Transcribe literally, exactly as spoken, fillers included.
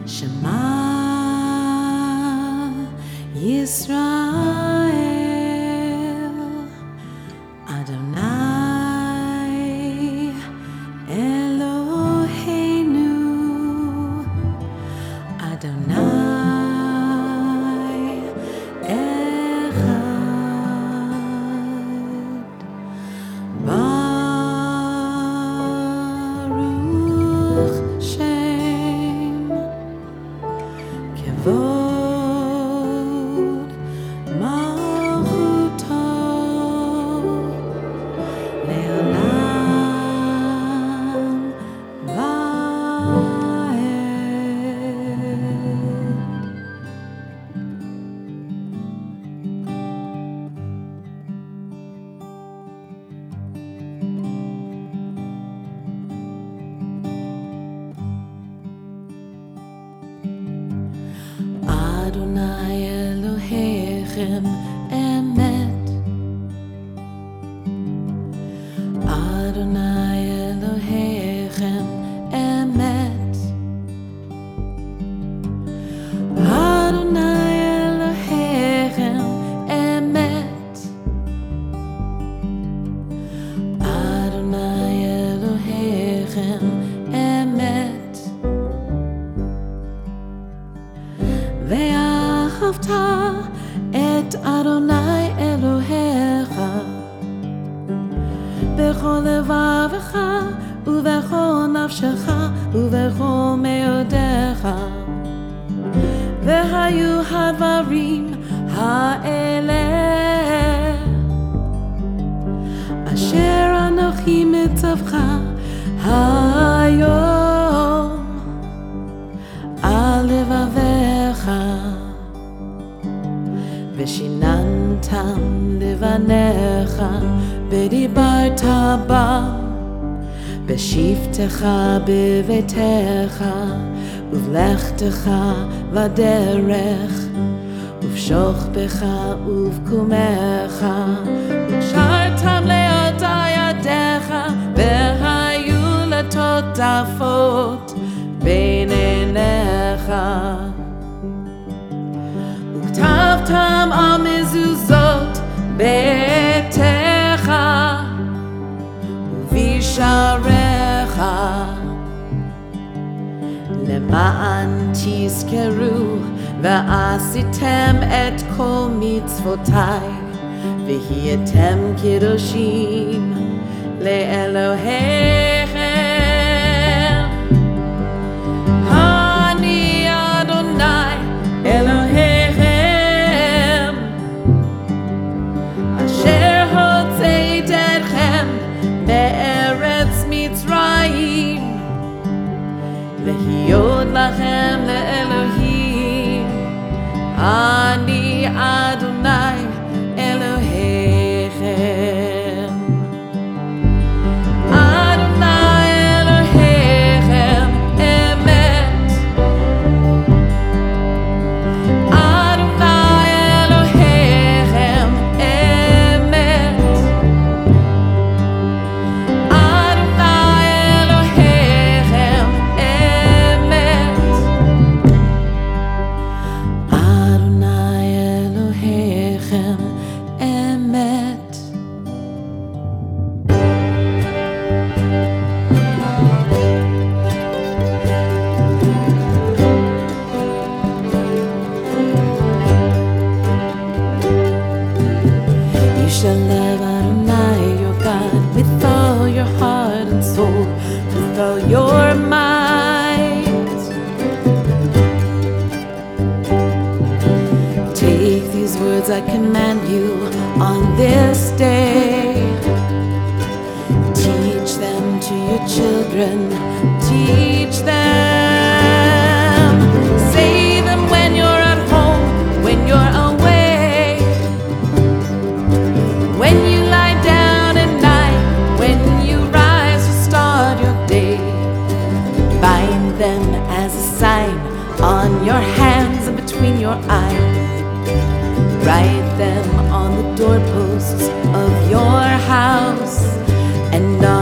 Shema Yisrael Adonai Eloheinu Adonai Echad Baruch Shem Kevod Malchuto Le'olam Va'ed. Adonai Elohechem Emet. Adonai Elohechem Emet. Adonai Elohechem Emet. Adonai Elohechem Emet. ואהבת את אדוני אלוהיך בכל לבבך ובכל נפשך ובכל מאודיך. והיו הדברים האלה אשר אנוכי מצווך היום על לבביך, ושיננתם לבניך ודיברת בם בשבתך בביתך ובלכתך בדרך ובשוכבך ובקומך, וקשרתם לאותה ידיך והיו לטוטפות בין עיניך. וכתבתם על מזוזות ביתך ובשעריך, למען תזכרו ועשיתם את כל מצוותיי והייתם קדושים לאלוהיכם. אני אדוני אלוהיכם אשר הוצאתי אתכם מארץ מצרים להיות לכם לאלוהים. אני אדוני אלוהיכם. אדוני אלוהיכם אמת. אדוני אלוהיכם אמת. אדוני אלוהיכם אמת. אדוני אלוהיכם אמת. You shall love Adonai your God with all your heart and soul, with all your might. Take these words I command you on this day. Teach them to your children. Teach them. Say them when you're at home, when you're away, when you lie down at night, when you rise to start your day. Bind them as a sign on your hands and between your eyes. Write them on the doorposts of your house and